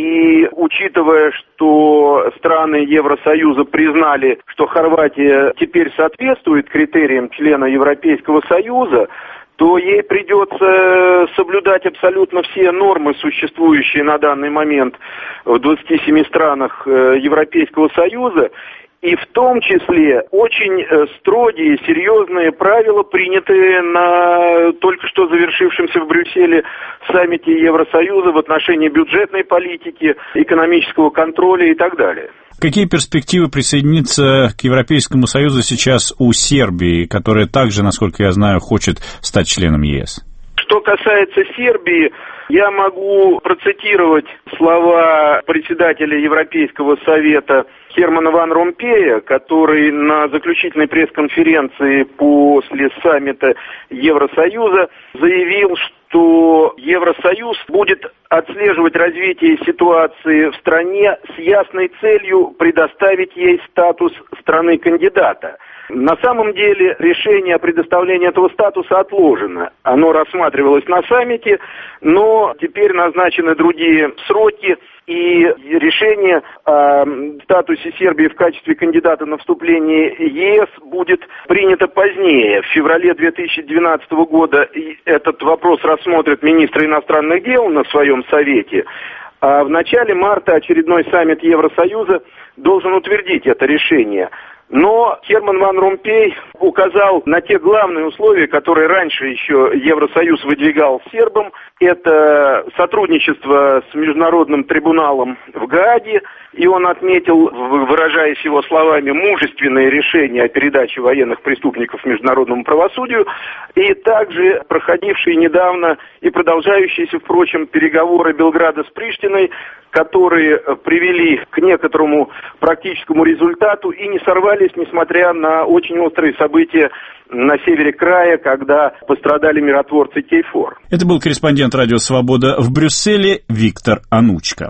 И учитывая, что страны Евросоюза признали, что Хорватия теперь соответствует критериям члена Европейского Союза, то ей придется соблюдать абсолютно все нормы, существующие на данный момент в двадцати семи странах Европейского Союза, и в том числе очень строгие, серьезные правила, принятые на только что завершившемся в Брюсселе саммите Евросоюза в отношении бюджетной политики, экономического контроля и так далее. Какие перспективы присоединиться к Европейскому Союзу сейчас у Сербии, которая также, насколько я знаю, хочет стать членом ЕС? Что касается Сербии, я могу процитировать слова председателя Европейского совета Хермана ван Ромпея, который на заключительной пресс-конференции после саммита Евросоюза заявил, что Евросоюз будет отслеживать развитие ситуации в стране с ясной целью предоставить ей статус страны-кандидата. На самом деле решение о предоставлении этого статуса отложено. Оно рассматривалось на саммите, но теперь назначены другие сроки, и решение о статусе Сербии в качестве кандидата на вступление в ЕС будет принято позднее. В феврале две тысячи двенадцатого года этот вопрос рассмотрят министры иностранных дел на своем совете. А в начале марта очередной саммит Евросоюза должен утвердить это решение. Но Херман ван Ромпей указал на те главные условия, которые раньше еще Евросоюз выдвигал сербам. Это сотрудничество с Международным трибуналом в Гааге, и он отметил, выражаясь его словами, мужественное решение о передаче военных преступников международному правосудию, и также проходившие недавно и продолжающиеся, впрочем, переговоры Белграда с Приштиной, которые привели к некоторому практическому результату и не сорвались, несмотря на очень острые события на севере края, когда пострадали миротворцы Кейфор. Это был корреспондент «Радио Свобода» в Брюсселе Виктор Анучко.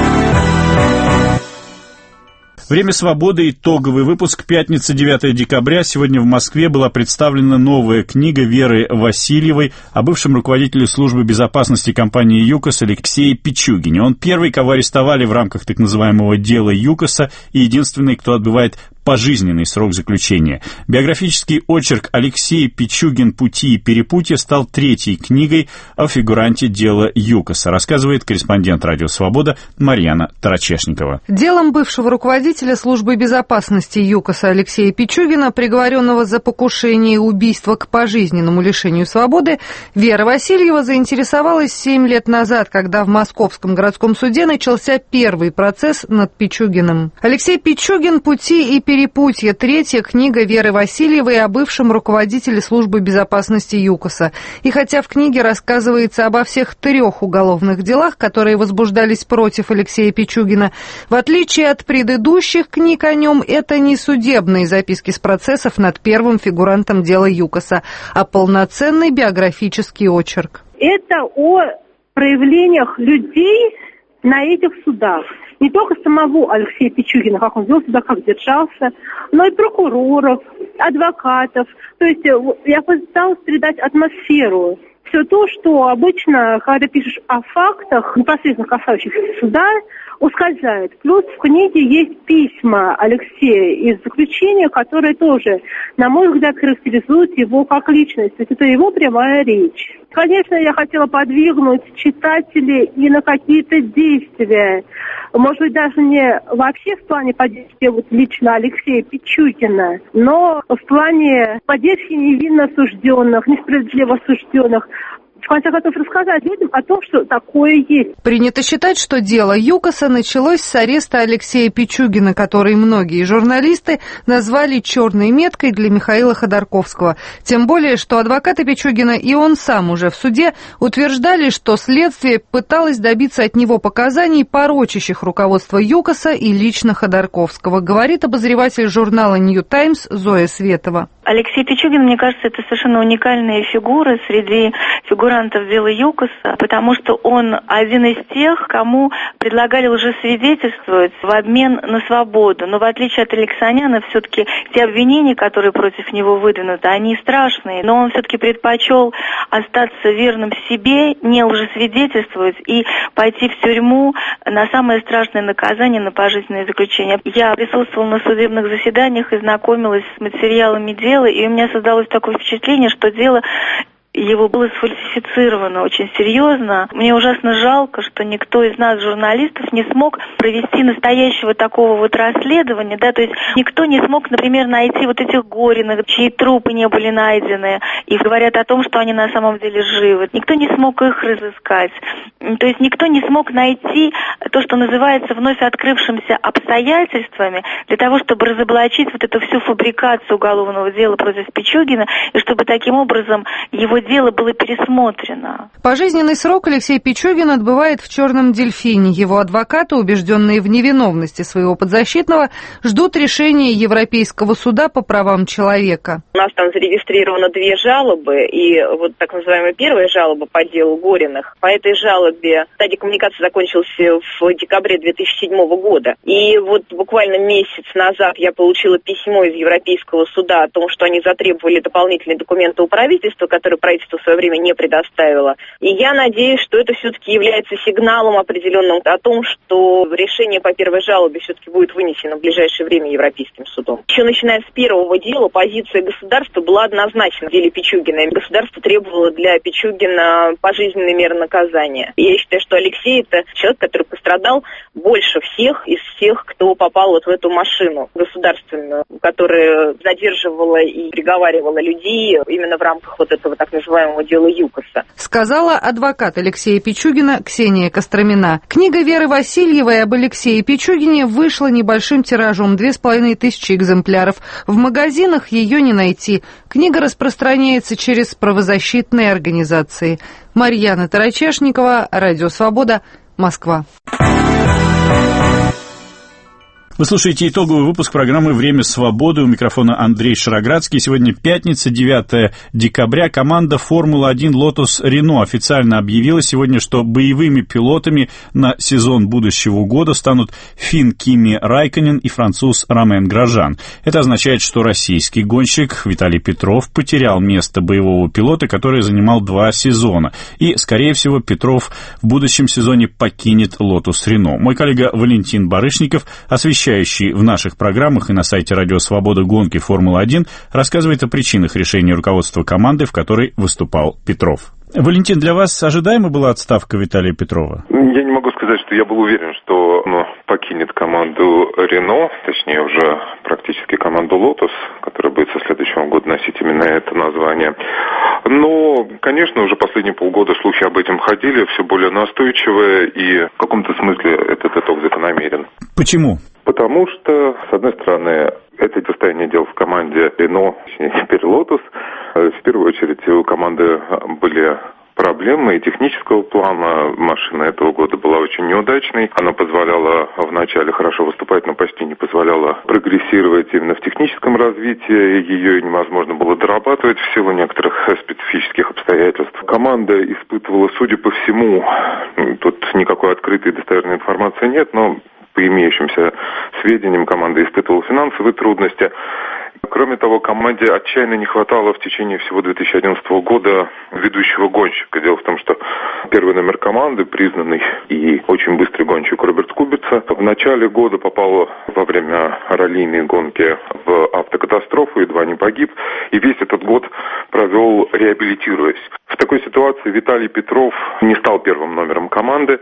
Время свободы, итоговый выпуск, пятница, девятое декабря. Сегодня в Москве была представлена новая книга Веры Васильевой о бывшем руководителе службы безопасности компании ЮКОС Алексее Пичугине. Он первый, кого арестовали в рамках так называемого дела ЮКОСа, и единственный, кто отбывает пожизненный срок заключения. Биографический очерк «Алексей Пичугин. Пути и перепутья» стал третьей книгой о фигуранте дела ЮКОСа, рассказывает корреспондент «Радио Свобода» Марьяна Тарачешникова. Делом бывшего руководителя службы безопасности ЮКОСа Алексея Пичугина, приговоренного за покушение и убийство к пожизненному лишению свободы, Вера Васильева заинтересовалась семь лет назад, когда в Московском городском суде начался первый процесс над Пичугиным. Алексей Пичугин. Пути и перепутья. Третья книга Веры Васильевой о бывшем руководителе службы безопасности ЮКОСа. И хотя в книге рассказывается обо всех трех уголовных делах, которые возбуждались против Алексея Пичугина, в отличие от предыдущих книг о нем, это не судебные записки с процессов над первым фигурантом дела ЮКОСа, а полноценный биографический очерк. Это о проявлениях людей на этих судах. Не только самого Алексея Пичугина, как он вел себя, как держался, но и прокуроров, адвокатов. То есть я пыталась передать атмосферу все то, что обычно, когда пишешь о фактах, непосредственно касающихся суда, ускользает. Плюс в книге есть письма Алексея из заключения, которые тоже, на мой взгляд, характеризуют его как личность. То есть это его прямая речь. Конечно, я хотела подвигнуть читателей и на какие-то действия. Может быть, даже не вообще в плане поддержки вот лично Алексея Пичугина, но в плане поддержки невинно осужденных, несправедливо осужденных. В конце концов, рассказать людям о том, что такое есть. Принято считать, что дело ЮКОСа началось с ареста Алексея Пичугина, который многие журналисты назвали черной меткой для Михаила Ходорковского. Тем более, что адвокаты Пичугина и он сам уже в суде утверждали, что следствие пыталось добиться от него показаний, порочащих руководство ЮКОСа и лично Ходорковского, говорит обозреватель журнала «Нью Таймс» Зоя Светова. Алексей Пичугин, мне кажется, это совершенно уникальная фигура среди фигурантов дела ЮКОСа, потому что он один из тех, кому предлагали лжесвидетельствовать в обмен на свободу. Но в отличие от Алексаняна, все-таки те обвинения, которые против него выдвинуты, они страшные. Но он все-таки предпочел остаться верным себе, не лжесвидетельствовать и пойти в тюрьму на самое страшное наказание, на пожизненное заключение. Я присутствовала на судебных заседаниях и знакомилась с материалами дела, и у меня создалось такое впечатление, что дело его было сфальсифицировано очень серьезно. Мне ужасно жалко, что никто из нас, журналистов, не смог провести настоящего такого вот расследования, да, то есть никто не смог, например, найти вот этих Гориных, чьи трупы не были найдены, и говорят о том, что они на самом деле живы. Никто не смог их разыскать. То есть никто не смог найти то, что называется вновь открывшимся обстоятельствами, для того, чтобы разоблачить вот эту всю фабрикацию уголовного дела против Пичугина, и чтобы таким образом его дело было пересмотрено. Пожизненный срок Алексей Пичугин отбывает в «Черном дельфине». Его адвокаты, убежденные в невиновности своего подзащитного, ждут решения Европейского суда по правам человека. У нас там зарегистрировано две жалобы, и вот так называемая первая жалоба по делу Гориных. По этой жалобе стадия коммуникации закончилась в декабре две тысячи седьмого года. И вот буквально месяц назад я получила письмо из Европейского суда о том, что они затребовали дополнительные документы у правительства, которые правительство в свое время не предоставило. И я надеюсь, что это все-таки является сигналом определенным о том, что решение по первой жалобе все-таки будет вынесено в ближайшее время Европейским судом. Еще начиная с первого дела, позиция государства была однозначна в деле Пичугина. Государство требовало для Пичугина пожизненной меры наказания. И я считаю, что Алексей — это человек, который пострадал больше всех из всех, кто попал вот в эту машину государственную, которая задерживала и приговаривала людей именно в рамках вот этого так называемого дела ЮКОСа. Сказала адвокат Алексея Пичугина Ксения Костромина. Книга Веры Васильевой об Алексее Пичугине вышла небольшим тиражом, две с половиной тысячи экземпляров. В магазинах ее не найти. Книга распространяется через правозащитные организации. Марьяна Тарачешникова, Радио Свобода, Москва. Вы слушаете итоговый выпуск программы «Время свободы». У микрофона Андрей Шароградский. Сегодня пятница, девятое декабря. Команда «Формула один» Lotus Renault официально объявила сегодня, что боевыми пилотами на сезон будущего года станут финн Кими Райконен и француз Ромен Гражан. Это означает, что российский гонщик Виталий Петров потерял место боевого пилота, который занимал два сезона. И, скорее всего, Петров в будущем сезоне покинет Lotus Renault. Мой коллега Валентин Барышников, освещающий в наших программах и на сайте Радио Свобода гонки Формула один, рассказывает о причинах решения руководства команды, в которой выступал Петров. Валентин, для вас ожидаема была отставка Виталия Петрова? Я не могу сказать, что я был уверен, что он покинет команду Рено, точнее уже практически команду Лотос, которая будет со следующего года носить именно это название. Но, конечно, уже последние полгода слухи об этом ходили, все более настойчивые, и в каком-то смысле этот итог закономерен. Почему? Потому что, с одной стороны, это состояние дел в команде Рено, теперь Лотос. В первую очередь у команды были проблемы и технического плана. Машина этого года была очень неудачной. Она позволяла вначале хорошо выступать, но почти не позволяла прогрессировать именно в техническом развитии. Ее невозможно было дорабатывать в силу некоторых специфических обстоятельств. Команда испытывала, судя по всему, тут никакой открытой достоверной информации нет, но по имеющимся сведениям команда испытывала финансовые трудности. Кроме того, команде отчаянно не хватало в течение всего две тысячи одиннадцатого года ведущего гонщика. Дело в том, что первый номер команды, признанный и очень быстрый гонщик Роберт Кубица, в начале года попал во время раллийной гонки в автокатастрофу, едва не погиб, и весь этот год провел реабилитируясь. В такой ситуации Виталий Петров не стал первым номером команды,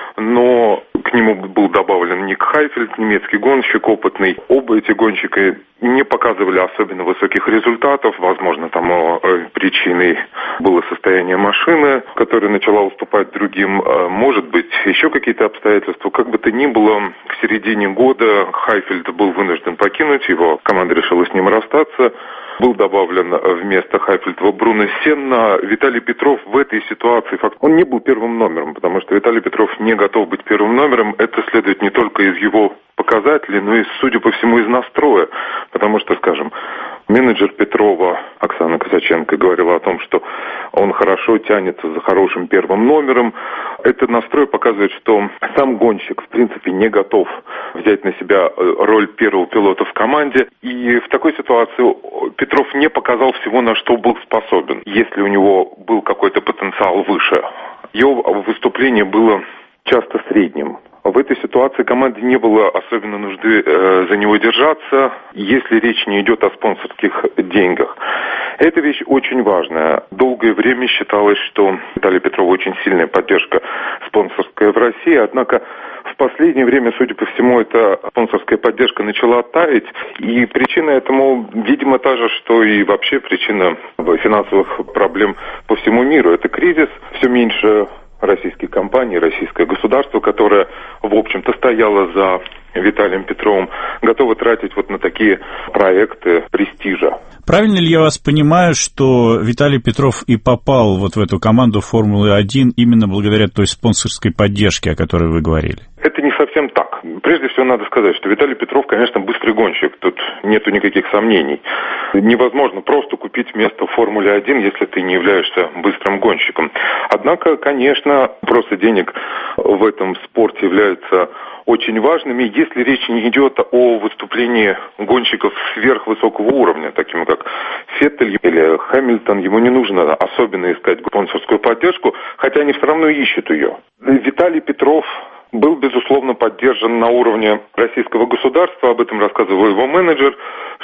но к нему был добавлен Ник Хайфельд, немецкий гонщик опытный. Оба эти гонщика не показывали особенно высоких результатов. Возможно, тому причиной было состояние машины, которая начала уступать другим. Может быть, еще какие-то обстоятельства. Как бы то ни было, к середине года Хайфельд был вынужден покинуть его. Команда решила с ним расстаться. Был добавлен вместо Хайфельда Бруно Сенна. Виталий Петров в этой ситуации, он не был первым номером, потому что Виталий Петров не готов быть первым номером. Это следует не только из его показателей, но и, судя по всему, из настроя. Потому что, скажем, менеджер Петрова Оксана Казаченко говорила о том, что он хорошо тянется за хорошим первым номером. Этот настрой показывает, что сам гонщик, в принципе, не готов взять на себя роль первого пилота в команде. И в такой ситуации Петров не показал всего, на что был способен. Если у него был какой-то потенциал выше, его выступление было часто средним. В этой ситуации команде не было особенно нужды э, за него держаться, если речь не идет о спонсорских деньгах. Эта вещь очень важная. Долгое время считалось, что Виталий Петров очень сильная поддержка спонсорская в России, однако в последнее время, судя по всему, эта спонсорская поддержка начала таять, и причина этому, видимо, та же, что и вообще причина финансовых проблем по всему миру. Это кризис, все меньше российские компании, российское государство, которое, в общем-то, стояло за Виталием Петровым, готовы тратить вот на такие проекты престижа. Правильно ли я вас понимаю, что Виталий Петров и попал вот в эту команду Формулы один именно благодаря той спонсорской поддержке, о которой вы говорили? Это не совсем так. Прежде всего надо сказать, что Виталий Петров, конечно, быстрый гонщик, тут нету никаких сомнений. Невозможно просто купить место в Формуле один, если ты не являешься быстрым гонщиком. Однако, конечно, просто денег в этом спорте является очень важными, если речь не идет о выступлении гонщиков сверхвысокого уровня, таким как Феттель или Хэмилтон. Ему не нужно особенно искать спонсорскую поддержку, хотя они все равно ищут ее. Виталий Петров был, безусловно, поддержан на уровне российского государства, об этом рассказывал его менеджер,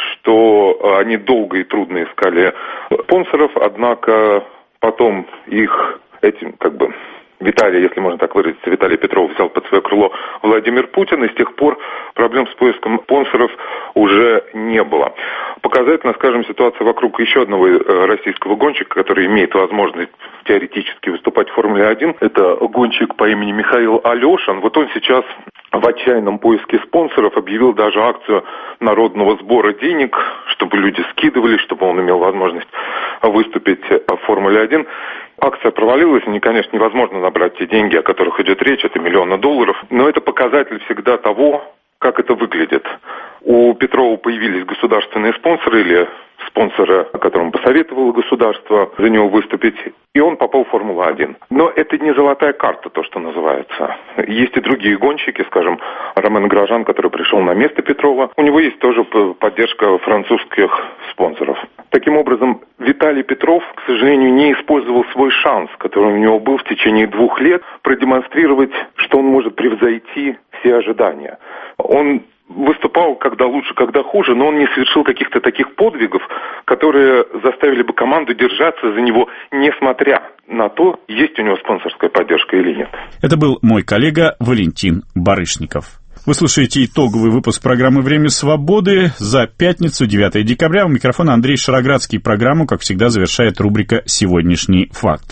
что они долго и трудно искали спонсоров, однако потом их этим, как бы, Виталий, если можно так выразиться, Виталий Петров взял под свое крыло Владимир Путин, и с тех пор проблем с поиском спонсоров уже не было. Показательно, скажем, ситуация вокруг еще одного российского гонщика, который имеет возможность теоретически выступать в Формуле один. Это гонщик по имени Михаил Алешин. Вот он сейчас в отчаянном поиске спонсоров объявил даже акцию народного сбора денег, чтобы люди скидывали, чтобы он имел возможность выступить в Формуле один. Акция провалилась, и, конечно, невозможно набрать те деньги, о которых идет речь, это миллионы долларов, но это показатель всегда того, как это выглядит. У Петрова появились государственные спонсоры или спонсоры, которому посоветовало государство за него выступить, и он попал в Формулу один. Но это не золотая карта, то, что называется. Есть и другие гонщики, скажем, Ромен Грожан, который пришел на место Петрова. У него есть тоже поддержка французских спонсоров. Таким образом, Виталий Петров, к сожалению, не использовал свой шанс, который у него был в течение двух лет, продемонстрировать, что он может превзойти все ожидания. Он выступал когда лучше, когда хуже, но он не совершил каких-то таких подвигов, которые заставили бы команду держаться за него, несмотря на то, есть у него спонсорская поддержка или нет. Это был мой коллега Валентин Барышников. Вы слушаете итоговый выпуск программы «Время свободы» за пятницу, девятое декабря. У микрофона Андрей Шароградский. Программу, как всегда, завершает рубрика «Сегодняшний факт».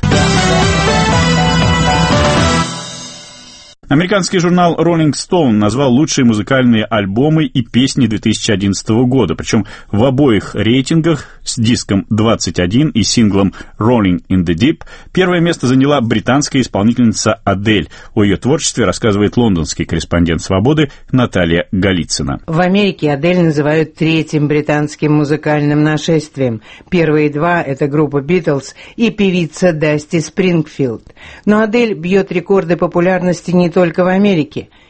Американский журнал Rolling Stone назвал лучшие музыкальные альбомы и песни две тысячи одиннадцатого года, причем в обоих рейтингах с диском двадцать один и синглом Rolling in the Deep первое место заняла британская исполнительница Адель. О ее творчестве рассказывает лондонский корреспондент «Свободы» Наталья Голицына. В Америке Адель называют третьим британским музыкальным нашествием. Первые два — это группа Beatles и певица Дасти Спрингфилд. Но Адель бьет рекорды популярности не только в Америке.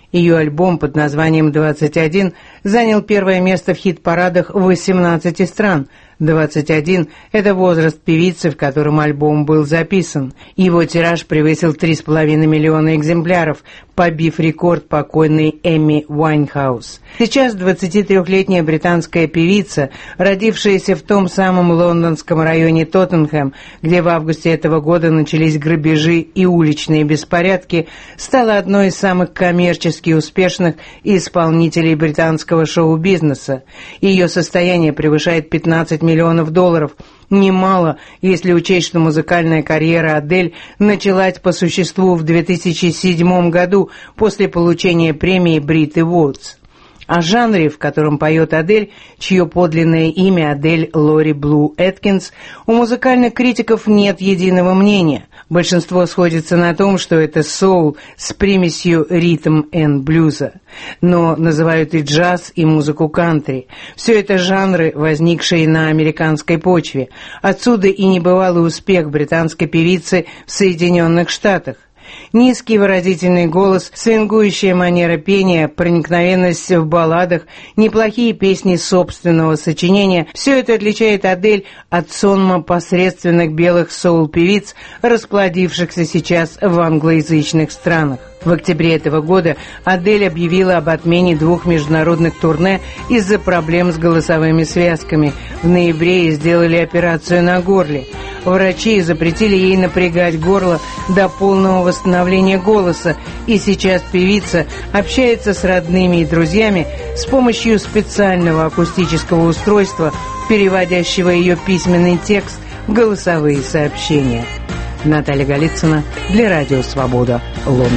Ее альбом под названием «двадцать один» занял первое место в хит-парадах восемнадцати стран. двадцать один – это возраст певицы, в котором альбом был записан. Его тираж превысил три с половиной миллиона экземпляров, побив рекорд покойной Эми Уайнхаус. Сейчас двадцатитрёхлетняя британская певица, родившаяся в том самом лондонском районе Тоттенхэм, где в августе этого года начались грабежи и уличные беспорядки, стала одной из самых коммерчески успешных исполнителей британского шоу-бизнеса. Ее состояние превышает пятнадцать миллионов долларов. Немало, если учесть, что музыкальная карьера Адель началась по существу в две тысячи седьмом году после получения премии Brit Awards. О жанре, в котором поет Адель, чье подлинное имя Адель Лори Блу Эткинс, у музыкальных критиков нет единого мнения. Большинство сходится на том, что это соул с примесью ритм энд блюза. Но называют и джаз, и музыку кантри. Все это жанры, возникшие на американской почве. Отсюда и небывалый успех британской певицы в Соединенных Штатах. Низкий выразительный голос, свингующая манера пения, проникновенность в балладах, неплохие песни собственного сочинения – все это отличает Адель от сонма посредственных белых соул-певиц, расплодившихся сейчас в англоязычных странах. В октябре этого года Адель объявила об отмене двух международных турне из-за проблем с голосовыми связками. В ноябре ей сделали операцию на горле. Врачи запретили ей напрягать горло до полного восстановления голоса, и сейчас певица общается с родными и друзьями с помощью специального акустического устройства, переводящего ее письменный текст в голосовые сообщения. Наталья Голицына для Радио Свобода, Лондон.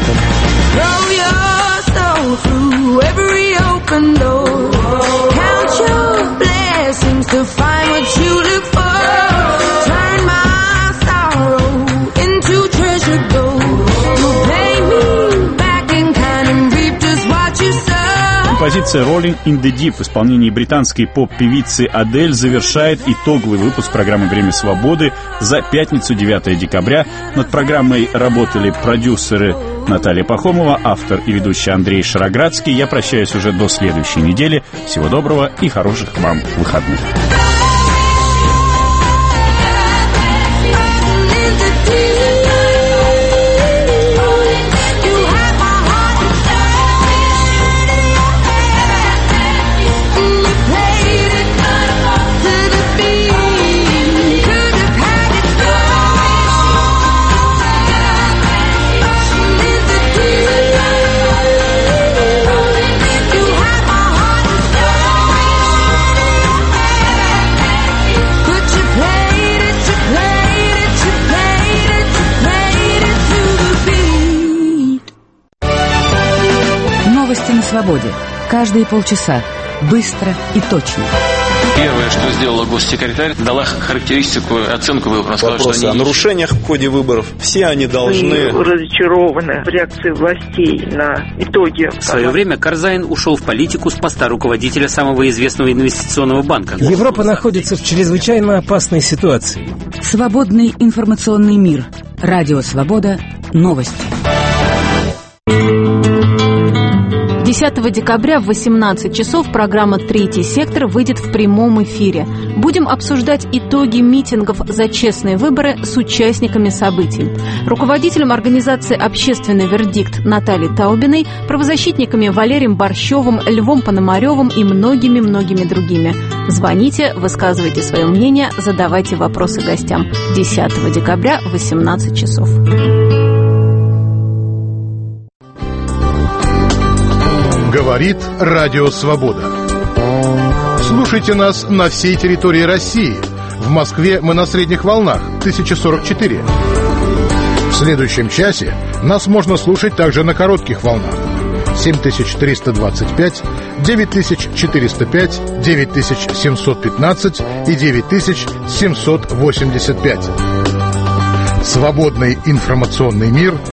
Композиция «Rolling in the Deep» в исполнении британской поп-певицы Адель завершает итоговый выпуск программы «Время свободы» за пятницу, девятое декабря. Над программой работали продюсеры Наталья Пахомова, автор и ведущий Андрей Шароградский. Я прощаюсь уже до следующей недели. Всего доброго и хороших вам выходных. Свободе. Каждые полчаса. Быстро и точно. Первое, что сделала госсекретарь, дала характеристику, оценку выборов. Вопросы что о нарушениях в ходе выборов. Все они должны... Мы разочарованы в реакции властей на итоги. В свое время Карзайн ушел в политику с поста руководителя самого известного инвестиционного банка. Европа находится в чрезвычайно опасной ситуации. Свободный информационный мир. Радио Свобода. Новости. десятого декабря в восемнадцать часов программа «Третий сектор» выйдет в прямом эфире. Будем обсуждать итоги митингов за честные выборы с участниками событий. Руководителем организации «Общественный вердикт» Натальей Таубиной, правозащитниками Валерием Борщевым, Львом Пономаревым и многими-многими другими. Звоните, высказывайте свое мнение, задавайте вопросы гостям. десятого декабря в восемнадцать часов. Говорит Радио Свобода. Слушайте нас на всей территории России. В Москве мы на средних волнах тысяча сорок четыре. В следующем часе нас можно слушать также на коротких волнах семь тысяч триста двадцать пять, девять тысяч четыреста пять, девять тысяч семьсот пятнадцать и девять тысяч семьсот восемьдесят пять. Свободный информационный мир